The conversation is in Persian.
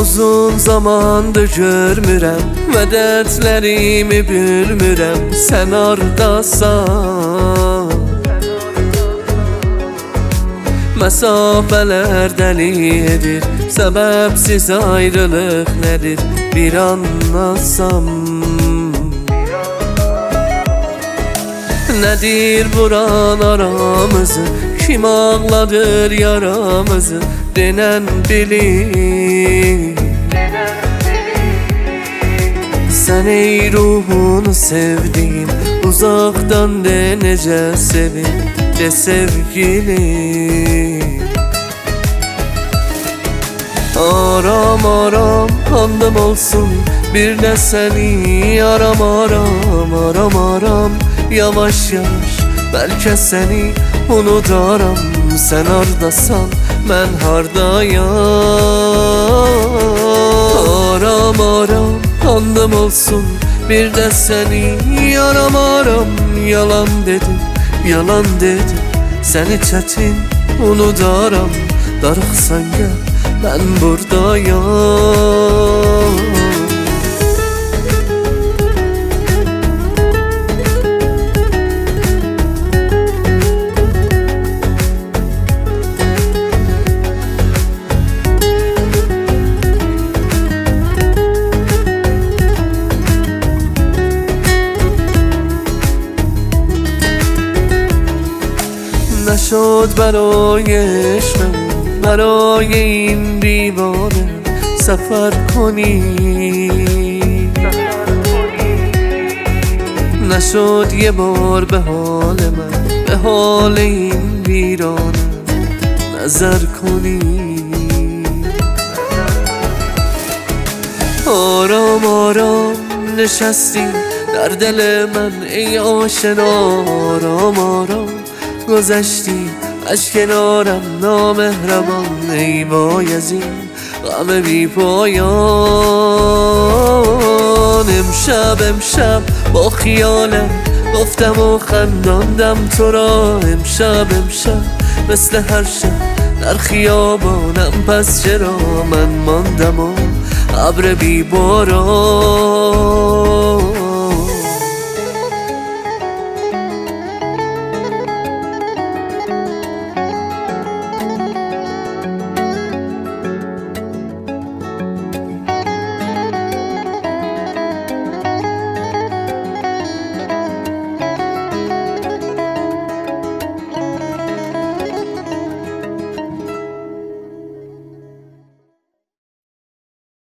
Uzun zamandır görmürəm və dərdlərimi bilmirəm, sən hardasan? Məsafələr dəli edir, səbəbsiz ayrılıq nədir bir anlasam. Nədir buran aramızı, kim ağladır yaramızı, denən bilir. Sən ey ruhunu sevdiğim, uzaqdan de necə sevim, de sevgilim. Aram aram andım olsun, bir de seni aram aram, aram aram yavaş yavaş, belki seni unudaram. Sen hardasan, mən hardayam. Aram aram andım olsun, bir de seni aram aram. Yalan dedim, yalan dedim, seni çetin unudaram. Darıxsan gel, ben buradayam. نشد برای عشقم، برای این دیوانه سفر کنی. نشد یه بار به حال من، به حال این ویرانه نظر کنی. آرام آرام نشستی در دل من ای آشنا، آرام آرام گذشتی از کنارم نامهربان. ای وای از این غم بی پایان. امشب با خیالم گفتم و خنداندم تو را. امشب مثل هر شب در خیابانم، پس چرا من ماندم و ابر بی باران.